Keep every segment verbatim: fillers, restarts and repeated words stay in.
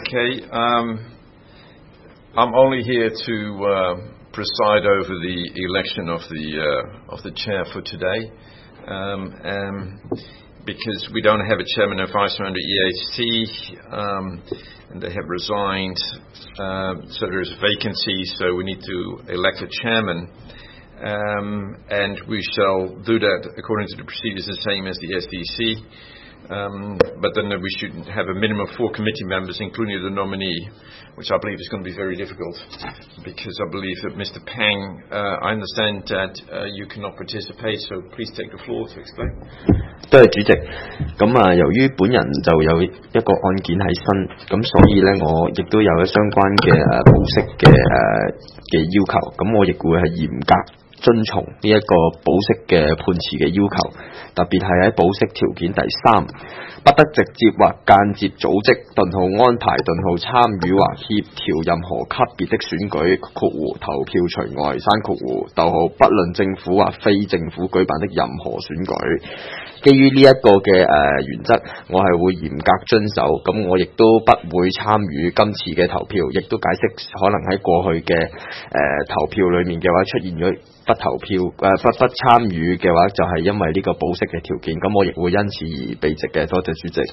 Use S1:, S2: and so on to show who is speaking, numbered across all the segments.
S1: Okay. Um, I'm only here to uh, preside over the election of the uh, of the chair for today, um, um, because we don't have a chairman and vice chairman under E H T, um, and they have resigned. Uh, so there's a vacancy. So we need to elect a chairman. Um, and we shall do that according to the procedures the same as the S D C. Um, but then we should have a minimum of four committee members, including the nominee, which I believe is going to be very difficult, because I believe that Mister Pang, uh, I understand that uh, you cannot participate, so please take the floor to explain.
S2: 多謝主席。咁啊，由於本人就有一個案件喺身，咁所以咧我亦都有相關嘅誒保釋嘅誒嘅要求，咁我亦會係嚴格遵從呢一個保釋嘅判詞嘅要求，特別係喺保釋條件第三，不得直接或間接組織、頓號安排、頓號參與或協調任何級別的選舉（括弧投票除外）刪括弧逗號，不論政府或非政府舉辦的任何選舉。基於呢一個嘅誒、呃、原則，我係會嚴格遵守，咁我亦都不會參與今次嘅投票，亦都解釋可能喺過去嘅誒、呃、投票裏面嘅話出現咗不投票誒、呃、不不參與嘅話，就係、是、因為呢個保釋嘅條件，咁我亦會因此而避席嘅。多謝主席。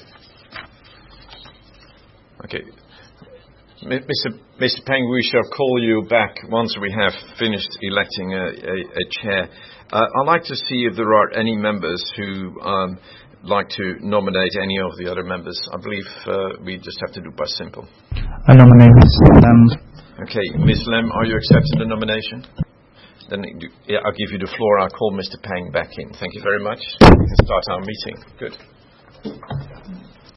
S1: Okay. Mister Mister Peng, we shall call you back once we have finished electing a, a, a chair. Uh, I'd like to see if there are any members who um, like to nominate any of the other members. I believe uh, we just have to do by simple.
S3: I nominate Miz Lem.
S1: Okay, Miz Lem, are you accepting the nomination? Then yeah, I'll give you the floor. I'll call Mister Peng back in. Thank you very much. We can start our meeting. Good.